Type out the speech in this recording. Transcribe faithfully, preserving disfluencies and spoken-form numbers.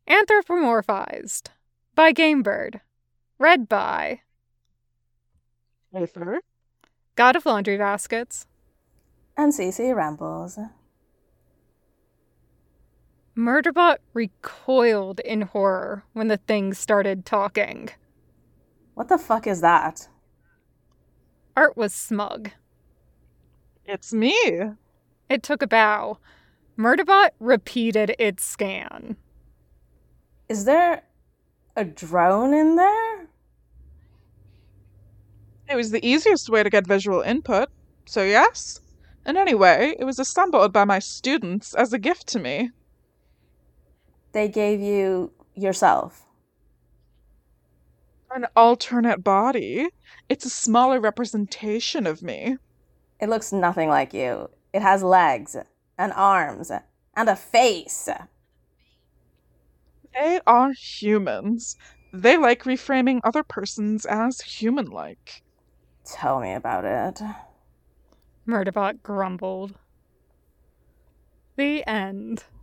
Anthropomorphized by Gamebird. Read by Aether. God of Laundry Baskets. And Cece Rambles. Murderbot recoiled in horror when the thing started talking. What the fuck is that? Art was smug. It's me. It took a bow. Murderbot repeated its scan. Is there a drone in there? It was the easiest way to get visual input, so yes. And anyway, it was assembled by my students as a gift to me. They gave you yourself. An alternate body. It's a smaller representation of me. It looks nothing like you. It has legs and arms and a face. They are humans. They like reframing other persons as human-like. Tell me about it. Murderbot grumbled. The end.